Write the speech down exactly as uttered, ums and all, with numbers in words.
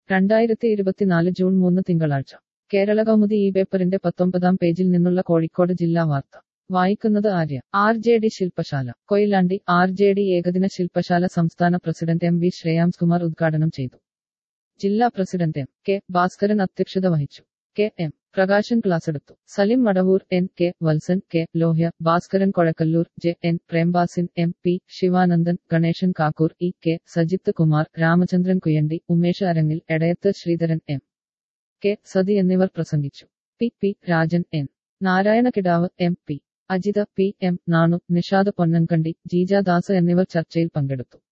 രണ്ടായിരത്തി ഇരുപത്തിനാല് ജൂൺ മൂന്ന് തിങ്കളാഴ്ച കേരളകൗമുദി ഈ പേപ്പറിന്റെ പത്തൊമ്പതാം പേജിൽ നിന്നുള്ള കോഴിക്കോട് ജില്ലാ വാർത്ത വായിക്കുന്നത് ആര്യ. ആർ ജെ ഡി ശില്പശാല കൊയിലാണ്ടി. ആർ ജെ ഡി ഏകദിന ശില്പശാല സംസ്ഥാന പ്രസിഡന്റ് എം വി ശ്രേയാംസ്കുമാർ ഉദ്ഘാടനം ചെയ്തു. ജില്ലാ പ്രസിഡന്റ് എം കെ ഭാസ്കരൻ അധ്യക്ഷത വഹിച്ചു. കെ എം പ്രകാശൻ ക്ലാസെടുത്തു. Salim Madavoor, N K Valsan, K Lohya, Bhaskaran Kozhakkallur, J N Prembasin, M P Sivanandan, Ganesan Kakkur, E K Sajith Kumar, Ramachandran Kuyandi, Umesh Arangil, Edayath Sreedharan, M K Sathi എന്നിവർ പ്രസംഗിച്ചു. P P Rajan, N Narayanakidavu, M P Ajitha, P M Nanu, Nishad Ponnankandi, Jeeja Das എന്നിവർ ചർച്ചയിൽ പങ്കെടുത്തു.